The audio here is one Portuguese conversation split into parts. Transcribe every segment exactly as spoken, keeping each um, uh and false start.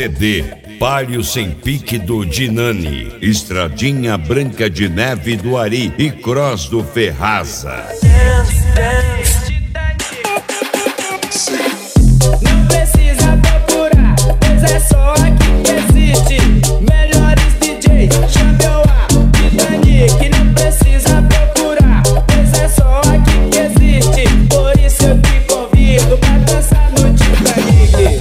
C D Palio Sem Pique do Dinani, Estradinha Branca de Neve do Ari e Cross do Ferraza. Não precisa procurar, pois é só aqui que existe. Melhores D Js, chame o A, Titanic. Não precisa procurar, pois é só aqui que existe. Por isso eu te convido pra dançar no Titanic.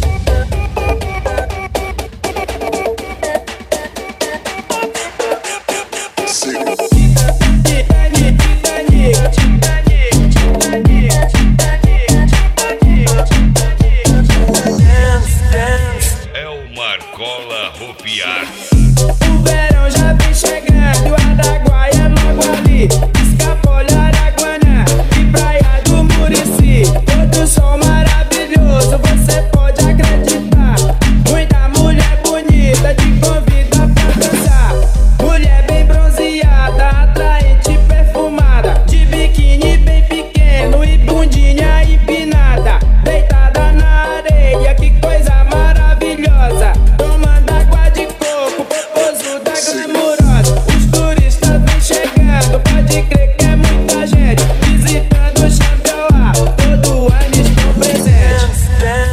É o Marcola Ropiar. O verão já vem chegando, o Araguaia é logo ali. Escapole, Araguaná e Praia do Murici. Todo som maravilhoso, você pode acreditar. Muita mulher bonita te convida pra dançar. Mulher bem bronzeada, atraente, perfumada, de biquíni bem pequeno e bundinha empinada. Deitada na areia, que coisa maravilhosa. Tomando água de coco, popozuda glamurosa. Os turistas vêm chegando, pode crer que é muita gente visitando o Xambioá, todo ano estão presentes.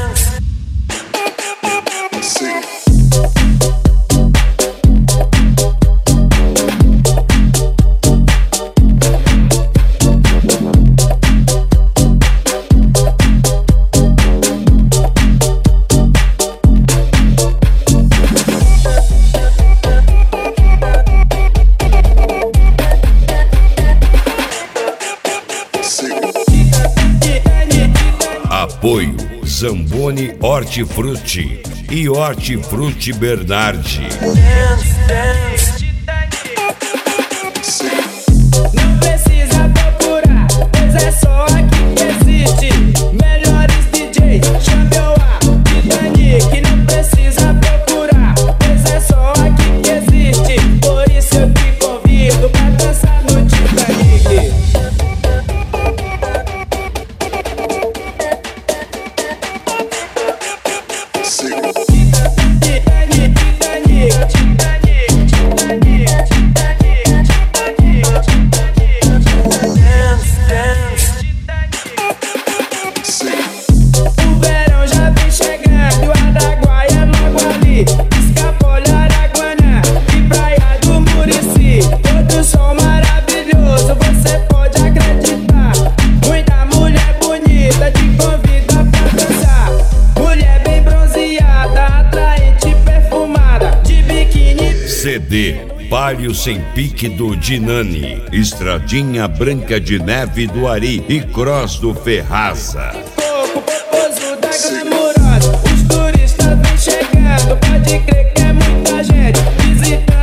Apoio Zamboni Hortifruti e Hortifruti Bernardi. Não precisa procurar, pois é só aqui que existe. Melhores D Js, chame o A, Titanic. Não precisa procurar, pois é só aqui que existe. Por isso eu te convido pra dançar no Titanic. O verão já vem chegando, o Araguaia é logo ali. Escapole, Araguaná e Praia do Murici. Todo som maravilhoso, você pode acreditar. Muita mulher bonita te convida pra dançar. Mulher bem bronzeada, atraente, perfumada, de biquíni. C D Palio Sem Pique do Dinani, Estradinha Branca de Neve do Ari e Cross do Ferraza. Coco, popozuda glamurosa. Os turistas vêm chegando, pode crer que é muita gente visitando